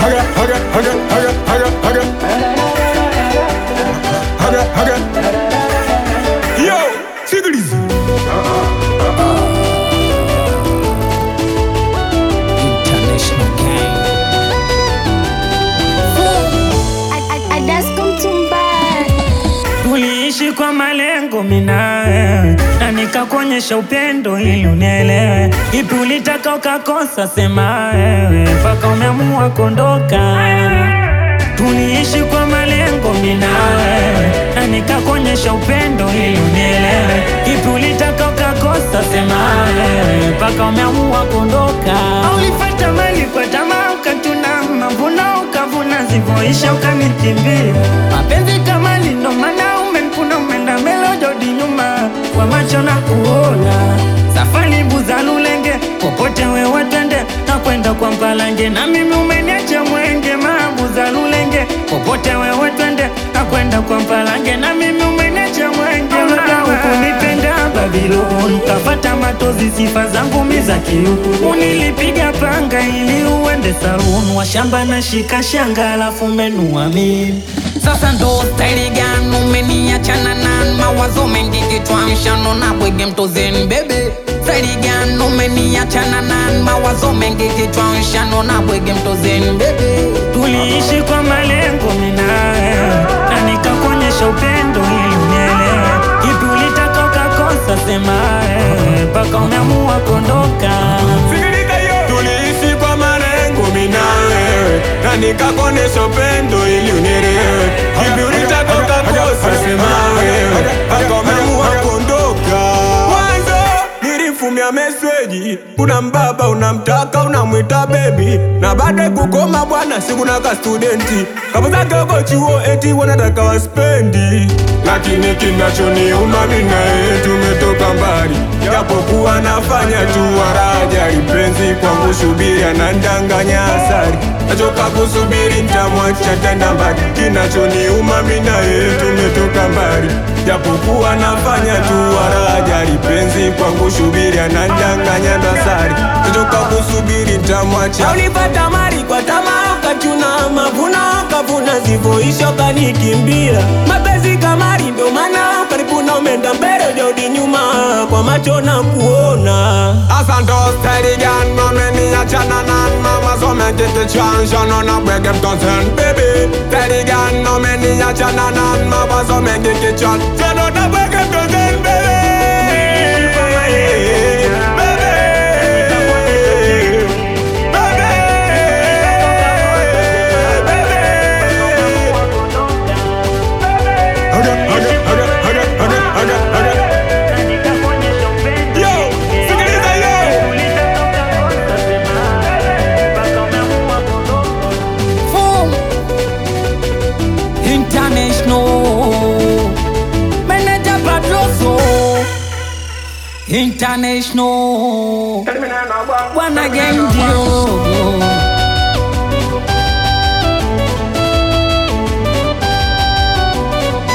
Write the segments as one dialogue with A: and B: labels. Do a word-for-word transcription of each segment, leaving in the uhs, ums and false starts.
A: haga, haga, haga, haga, haga, haga. Haga, haga. Yo, sikiliza.
B: International gang. Tuliishi kwa malengo minae na nikakuonyesha upendo ili unielewe. Ipi ulitaka ukakosa sema wewe, mpaka umeamua kondoka. Tuliishi kwa malengo minae na nikakuonyesha upendo ili unielewe. Ipi ulitaka ukakosa sema wewe, mpaka umeamua kondoka. Ulifata mali kwa tamaa ukatuna mavuno ukavuna zivoisha ukanikimbia. Mapenzi kama lindo mana umenkuna umenda mbele ujodi nyuma kwa macho na kuona. Safari buza lulenge popote wewe twende na kwenda kwa mpalange, na mimi umeniacha mwenge. Mabuza lulenge popote wewe twende na kwenda kwa mpalange, na mimi umeniacha mwenge. Labda hukunipenda Babylon, kafata matozi sifa zangu miza kiu. Unilipiga panga ili uende saluni, washamba na shika shanga alafu menua mimi.
C: Sasa ndo style gani umeniachana na mawazo mengi kichwani, mshano na bwege mtozeni bebe. Style gani umeniachana na mawazo mengi kichwani, mshano na bwege mtozeni bebe.
B: Tuliishi kwa malengo minae na nikakuonyesha upendo ili unielewe. Ipi ulitaka ukakosa sema wewe, mpaka umeamua kondoka.
A: Tuliishi kwa malengo minae na nikakuonyesha upendo ili unielewe. Ipi ulitaka ukakosa sema wewe, mpaka umeamua kondoka. Nilifumia meseji, kuna mbaba unamtaka unamwita baby, na baada kukoma bwana siku na ka studenti kama zake uko chuo eti wanataka waspendi. Lakini kinachoniuma mimi na yeye tumetoka mbali, japokuwa nafanya tu waraja. Ipenzi kwangu subiri anandanganya asari, nachoka kusubiri nitamwacha tena mbali. Kinachoniuma mimi na yeye tumetoka mbali, japokuwa nafanya tu waraja. Ipenzi kwangu subiri anandanganya dasari, nachoka kusubiri nitamwacha. Ulipata mali kwa tamaa ukachuna mavuno ukavuna zivoisha ukanikimbia. Mapenzi kama ndo mana ukanipuna umeenda mbele ujodi nyuma kwa macho na kuona. Asante style gani umeniachana na mawazo mengi kichwani, mshano na bwege mtozeni baby. Style gani umeniachana na mawazo mengi kichwani, mshano na bwege mtozeni baby.
B: International Bwana gang dio.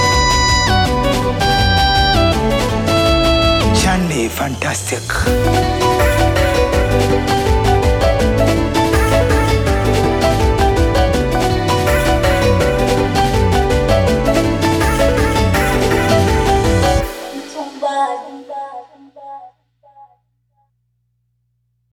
D: Chande fantastic.